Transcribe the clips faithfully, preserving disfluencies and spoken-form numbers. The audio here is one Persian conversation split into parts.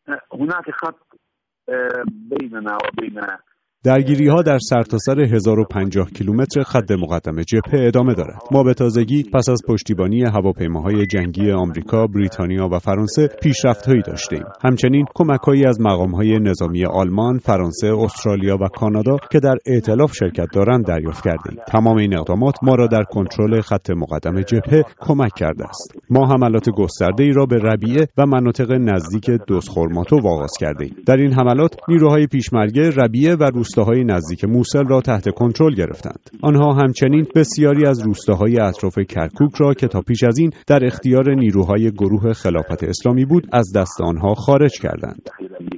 هناك خط بيننا وبين درگیری ها در سرتاسر هزار و پنجاه کیلومتر خط مقدم جبهه ادامه دارد. ما به تازگی پس از پشتیبانی هواپیماهای جنگی آمریکا، بریتانیا و فرانسه پیشرفت‌هایی داشتیم. همچنین کمک‌هایی از مقام‌های نظامی آلمان، فرانسه، استرالیا و کانادا که در ائتلاف شرکت دارند دریافت کردیم. تمام این اقدامات ما را در کنترل خط مقدم جبهه کمک کرده است. ما حملات گسترده‌ای را به ربیعه و مناطق نزدیک دوزخورماتو آغاز کردیم. در این حملات نیروهای پیشمرگه ربیعه و روستاهای نزدیک موسل را تحت کنترل گرفتند. آنها همچنین بسیاری از روستاهای اطراف کرکوک را که تا پیش از این در اختیار نیروهای گروه خلافت اسلامی بود از دست آنها خارج کردند.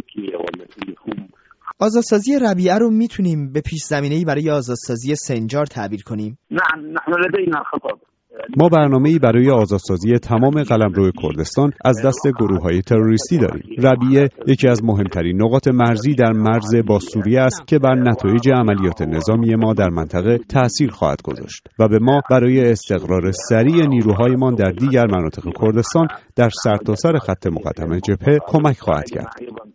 آزادسازی ربیعه رو میتونیم به پیش زمینه‌ای برای آزادسازی سنجار تعبیر کنیم؟ نعم نحن لدينا خطط. ما برنامه‌ای برای آزادسازی تمام قلمرو کردستان از دست گروه‌های تروریستی داریم. ربیعه یکی از مهمترین نقاط مرزی در مرز با سوریه است که بر نتایج عملیات نظامی ما در منطقه تأثیر خواهد گذاشت و به ما برای استقرار سریع نیروهایمان در دیگر مناطق کردستان در سرتاسر خط مقدم جبهه کمک خواهد کرد.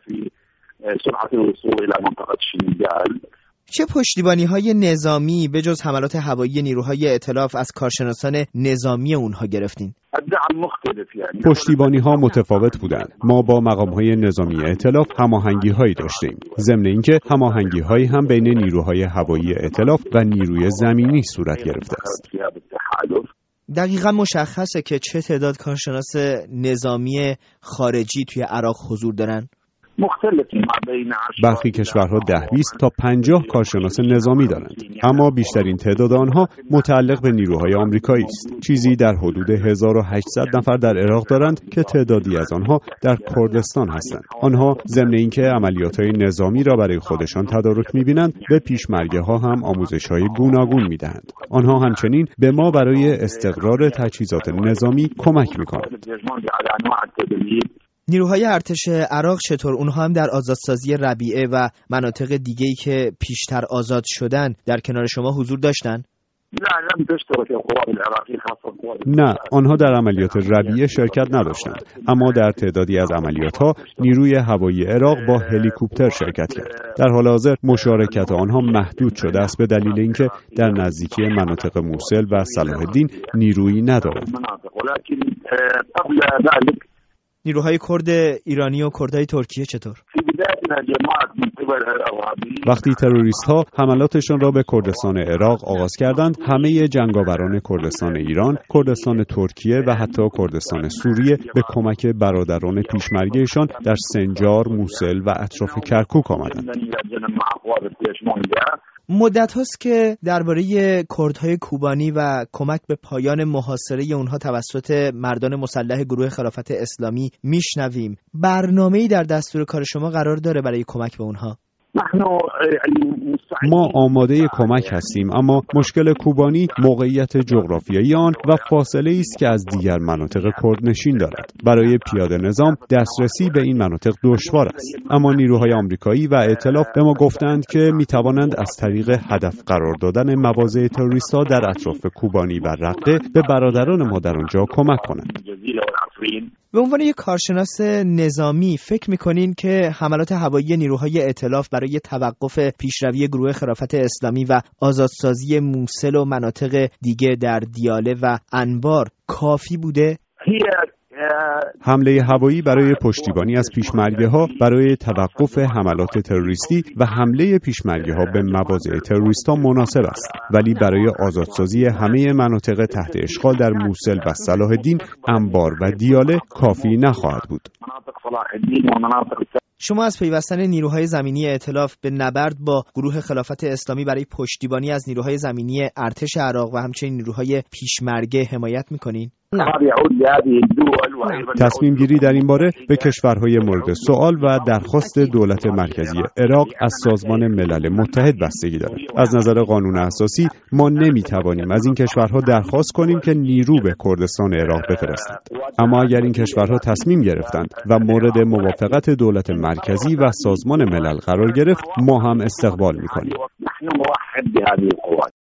چه پشتیبانی‌های نظامی به جز حملات هوایی نیروهای ائتلاف از کارشناسان نظامی اونها گرفتین؟ پشتیبانی‌ها متفاوت بودند. ما با مقام‌های نظامی ائتلاف هماهنگی‌هایی داشتیم. ضمن اینکه هماهنگی‌هایی هم بین نیروهای هوایی ائتلاف و نیروی زمینی صورت گرفته است. دقیقاً مشخصه که چه تعداد کارشناس نظامی خارجی توی عراق حضور دارن؟ برخی کشورها ده بیست تا پنجاه کارشناس نظامی دارند، اما بیشترین تعداد آنها متعلق به نیروهای آمریکایی است. چیزی در حدود هزار و هشتصد نفر در عراق دارند که تعدادی از آنها در کردستان هستند. آنها ضمن اینکه عملیات‌های نظامی را برای خودشان تدارک می‌بینند، به پیشمرگه‌ها هم آموزش‌های گوناگون می‌دهند. آنها همچنین به ما برای استقرار تجهیزات نظامی کمک می‌کنند. نیروهای ارتش عراق چطور؟ اونها هم در آزادسازی ربیعه و مناطق دیگه‌ای که پیشتر آزاد شدن در کنار شما حضور داشتن؟ نه، آنها در عملیات ربیعه شرکت نداشتند، اما در تعدادی از عملیاتها نیروی هوایی عراق با هلیکوپتر شرکت کرد. در حال حاضر مشارکت آنها محدود شده است به دلیل اینکه در نزدیکی مناطق موسل و صلاح الدین نیرویی ندارند. نیروهای کرد ایرانی و کردهای ترکیه چطور؟ وقتی تروریست ها حملاتشان را به کردستان عراق آغاز کردند، همه جنگاوران کردستان ایران، کردستان ترکیه و حتی کردستان سوریه به کمک برادران پیشمرگهشان در سنجار، موسل و اطراف کرکوک آمدند. مدت هاست که درباره کردهای کوبانی و کمک به پایان محاصره اونها توسط مردان مسلح گروه خلافت اسلامی میشنویم. برنامه‌ای در دستور کار شما قرار داره برای کمک به اونها؟ ما آماده کمک هستیم، اما مشکل کوبانی موقعیت جغرافیایی آن و فاصله است که از دیگر مناطق کردنشین دارد. برای پیاده نظام دسترسی به این مناطق دشوار است، اما نیروهای آمریکایی و ائتلاف به ما گفتند که می توانند از طریق هدف قرار دادن مواضع تروریست‌ها در اطراف کوبانی و رقه به برادران ما در آنجا کمک کنند. به عنوان یک کارشناس نظامی فکر می‌کنین که حملات هوایی نیروهای ائتلاف برای توقف پیشروی گروه خلافت اسلامی و آزادسازی موسل و مناطق دیگه در دیاله و انبار کافی بوده؟ حمله هوایی برای پشتیبانی از پیشمرگه‌ها برای توقف حملات تروریستی و حمله پیشمرگه‌ها به مواضع تروریست‌ها مناسب است، ولی برای آزادسازی همه مناطق تحت اشغال در موسل و صلاح الدین، انبار و دیاله کافی نخواهد بود. شما از پیوستن نیروهای زمینی ائتلاف به نبرد با گروه خلافت اسلامی برای پشتیبانی از نیروهای زمینی ارتش عراق و همچنین نیروهای پیشمرگه حمایت می‌کنین؟ تصمیم گیری در این باره به کشورهای مورد سوال و درخواست دولت مرکزی عراق از سازمان ملل متحد بستگی دارد. از نظر قانون اساسی ما نمیتوانیم از این کشورها درخواست کنیم که نیرو به کردستان عراق بفرستند، اما اگر این کشورها تصمیم گرفتند و مورد موافقت دولت مرکزی و سازمان ملل قرار گرفت، ما هم استقبال میکنیم.